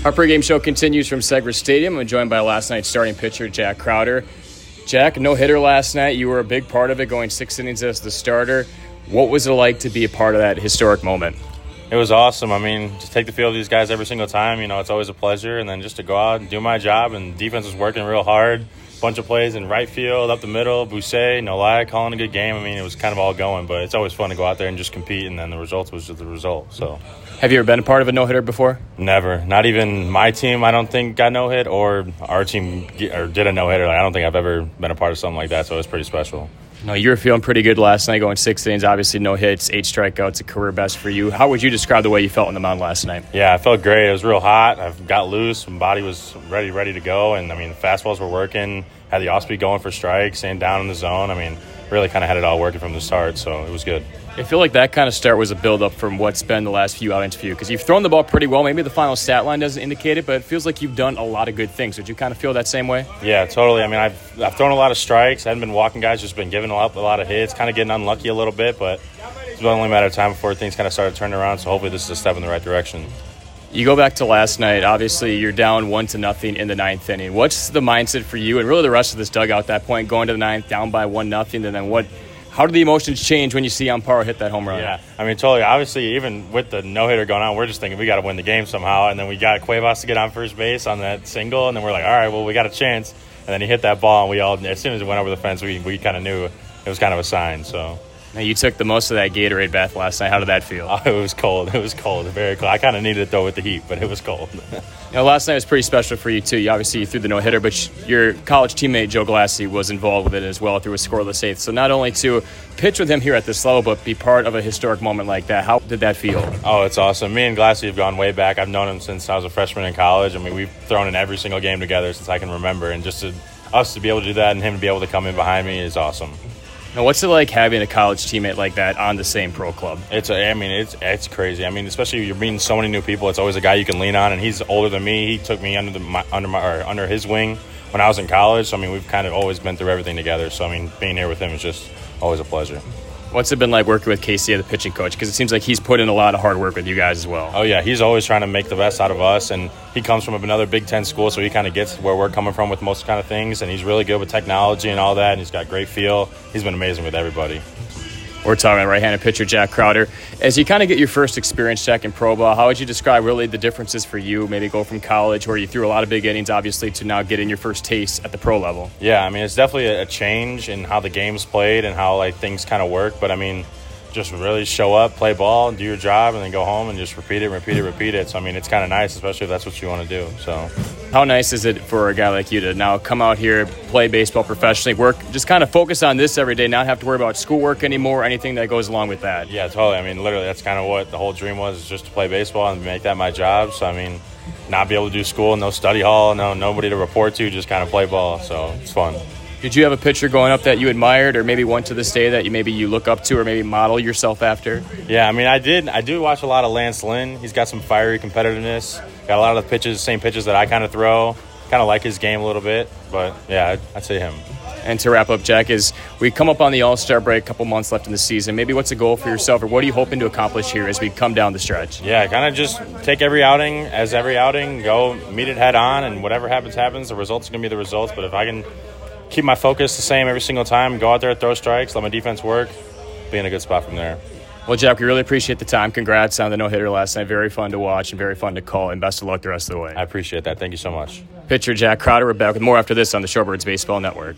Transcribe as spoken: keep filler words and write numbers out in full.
Our pregame show continues from Segra Stadium. I'm joined by last night's starting pitcher, Jack Crowder. Jack, no-hitter last night. You were a big part of it, going six innings as the starter. What was it like to be a part of that historic moment? It was awesome. I mean, just take the field of these guys every single time. You know, it's always a pleasure. And then just to go out and do my job. And defense was working real hard. Bunch of plays in right field, up the middle, Boucher, Nolai calling a good game. I mean, it was kind of all going, but it's always fun to go out there and just compete, and then the results was just the result. So, have you ever been a part of a no-hitter before? Never. Not even my team, I don't think, got no-hit, or our team or did a no-hitter. Like, I don't think I've ever been a part of something like that, so it was pretty special. No, you were feeling pretty good last night, going six innings, obviously no hits, eight strikeouts, a career best for you. How would you describe the way you felt on the mound last night? Yeah, I felt great. It was real hot. I got loose. My body was ready, ready to go, and, I mean, the fastballs were working. Had the off-speed going for strikes and down in the zone. I mean, really kind of had it all working from the start, so it was good. I feel like that kind of start was a build-up from what's been the last few outings for you, because you've thrown the ball pretty well. Maybe the final stat line doesn't indicate it, but it feels like you've done a lot of good things. Would you kind of feel that same way? Yeah, totally. I mean, I've, I've thrown a lot of strikes. I haven't been walking guys, just been giving up a lot of hits, kind of getting unlucky a little bit, but it's only a matter of time before things kind of started turning around, so hopefully this is a step in the right direction. You go back to last night, obviously you're down one to nothing in the ninth inning. What's the mindset for you and really the rest of this dugout at that point, going to the ninth, down by one nothing, and then what? How do the emotions change when you see Amparo hit that home run? Yeah, I mean, totally. Obviously, even with the no-hitter going on, we're just thinking we got to win the game somehow, and then we got Cuevas to get on first base on that single, and then we're like, all right, well, we got a chance, and then he hit that ball, and we all, as soon as it went over the fence, we, we kind of knew it was kind of a sign, so... Now, you took the most of that Gatorade bath last night. How did that feel? Oh, it was cold. It was cold. Very cold. I kind of needed it, though, with the heat, but it was cold. You know, last night was pretty special for you, too. You obviously you threw the no-hitter, but your college teammate, Joe Glassie, was involved with it as well through a scoreless eighth. So not only to pitch with him here at this level, but be part of a historic moment like that. How did that feel? Oh, it's awesome. Me and Glassie have gone way back. I've known him since I was a freshman in college. I mean, we've thrown in every single game together since I can remember. And just to, us to be able to do that and him to be able to come in behind me is awesome. Now, what's it like having a college teammate like that on the same pro club? It's, a, I mean, it's it's crazy. I mean, especially you're meeting so many new people. It's always a guy you can lean on, and he's older than me. He took me under the my, under my or under his wing when I was in college. So I mean, we've kind of always been through everything together. So I mean, being here with him is just always a pleasure. What's it been like working with Casey, the pitching coach? Because it seems like he's put in a lot of hard work with you guys as well. Oh, yeah. He's always trying to make the best out of us, and he comes from another Big Ten school, so he kind of gets where we're coming from with most kind of things, and he's really good with technology and all that, and he's got great feel. He's been amazing with everybody. We're talking about right-handed pitcher Jack Crowder. As you kind of get your first experience, Jack, in pro ball, how would you describe really the differences for you? Maybe go from college, where you threw a lot of big innings, obviously, to now getting your first taste at the pro level. Yeah, I mean, it's definitely a change in how the game's played and how, like, things kind of work, but, I mean, just really show up, play ball, do your job, and then go home and just repeat it, repeat it, repeat it. So, I mean, it's kind of nice, especially if that's what you want to do. So, how nice is it for a guy like you to now come out here, play baseball professionally, work, just kind of focus on this every day, not have to worry about schoolwork anymore, anything that goes along with that? Yeah, totally. I mean, literally, that's kind of what the whole dream was, is just to play baseball and make that my job. So, I mean, not be able to do school, no study hall, no nobody to report to, just kind of play ball. So, it's fun. Did you have a pitcher going up that you admired, or maybe one to this day that you maybe you look up to, or maybe model yourself after? Yeah, I mean, I did. I do watch a lot of Lance Lynn. He's got some fiery competitiveness. Got a lot of the pitches, same pitches that I kind of throw. Kind of like his game a little bit, but yeah, I'd, I'd say him. And to wrap up, Jack, is we come up on the All-Star break, a couple months left in the season. Maybe what's a goal for yourself, or what are you hoping to accomplish here as we come down the stretch? Yeah, kind of just take every outing as every outing, go meet it head on, and whatever happens, happens. The results are going to be the results, but if I can keep my focus the same every single time, go out there, throw strikes, let my defense work, be in a good spot from there. Well, Jack, we really appreciate the time. Congrats on the no-hitter last night. Very fun to watch and very fun to call, and best of luck the rest of the way. I appreciate that. Thank you so much. Pitcher Jack Crowder, we're back with more after this on the Shorebirds Baseball Network.